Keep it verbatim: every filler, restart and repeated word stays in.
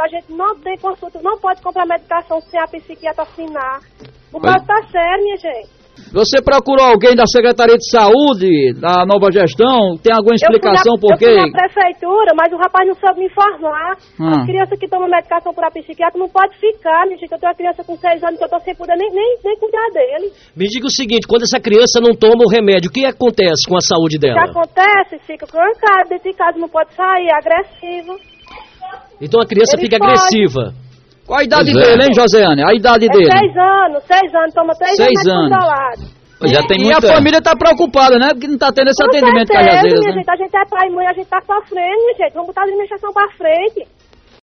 a gente não tem consulta, não pode comprar medicação sem a psiquiatra assinar. O caso tá sério, minha gente. Você procurou alguém da Secretaria de Saúde, da nova gestão? Tem alguma explicação por quê? Eu fui na prefeitura, mas o rapaz não soube me informar. Hum. A criança que toma medicação por a psiquiatra não pode ficar, minha gente. Eu tenho uma criança com seis anos que eu tô sem poder nem, nem, nem cuidar dele. Me diga o seguinte, quando essa criança não toma o remédio, o que acontece com a saúde O que dela? acontece? Fica trancado dentro de casa, não pode sair, é agressivo. Então a criança Ele fica pode. agressiva. Qual a idade Pois é. dele, hein, Josiane? A idade É dele? seis anos, seis anos, toma três Seis remédios anos. controlados. Já tem E muita... a família tá preocupada, né? Porque não tá tendo esse Com atendimento certeza, Cajazeiras, minha né? gente, a gente é pai e mãe, a gente tá sofrendo, minha gente. Vamos botar a administração pra frente.